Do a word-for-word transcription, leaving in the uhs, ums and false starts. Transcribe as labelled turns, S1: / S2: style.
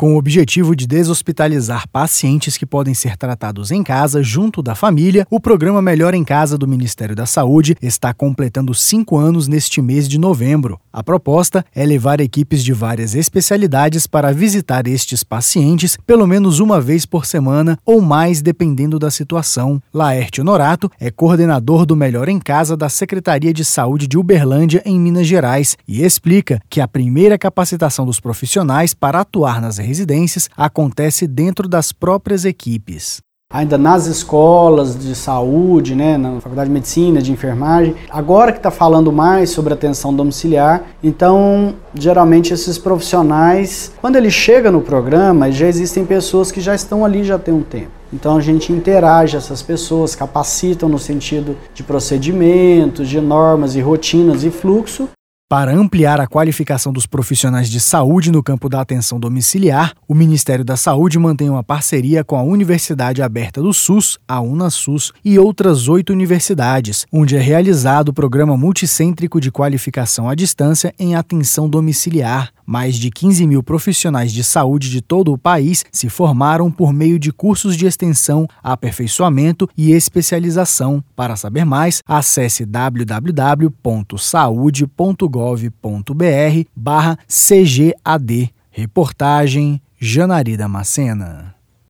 S1: Com o objetivo de deshospitalizar pacientes que podem ser tratados em casa, junto da família, o programa Melhor em Casa do Ministério da Saúde está completando cinco anos neste mês de novembro. A proposta é levar equipes de várias especialidades para visitar estes pacientes pelo menos uma vez por semana ou mais, dependendo da situação. Laércio Norato é coordenador do Melhor em Casa da Secretaria de Saúde de Uberlândia, em Minas Gerais, e explica que a primeira capacitação dos profissionais para atuar nas residências acontece dentro das próprias equipes.
S2: Ainda nas escolas de saúde, né, na faculdade de medicina, de enfermagem, agora que está falando mais sobre atenção domiciliar, então geralmente esses profissionais, quando ele chega no programa, já existem pessoas que já estão ali já tem um tempo. Então a gente interage essas pessoas, capacitam no sentido de procedimentos, de normas e rotinas e fluxo.
S1: Para ampliar a qualificação dos profissionais de saúde no campo da atenção domiciliar, o Ministério da Saúde mantém uma parceria com a Universidade Aberta do SUS, a UNASUS, e outras oito universidades, onde é realizado o Programa Multicêntrico de Qualificação à Distância em Atenção Domiciliar. Mais de quinze mil profissionais de saúde de todo o país se formaram por meio de cursos de extensão, aperfeiçoamento e especialização. Para saber mais, acesse w w w ponto saude ponto gov ponto b r barra C G A D. Reportagem Janari Damascena.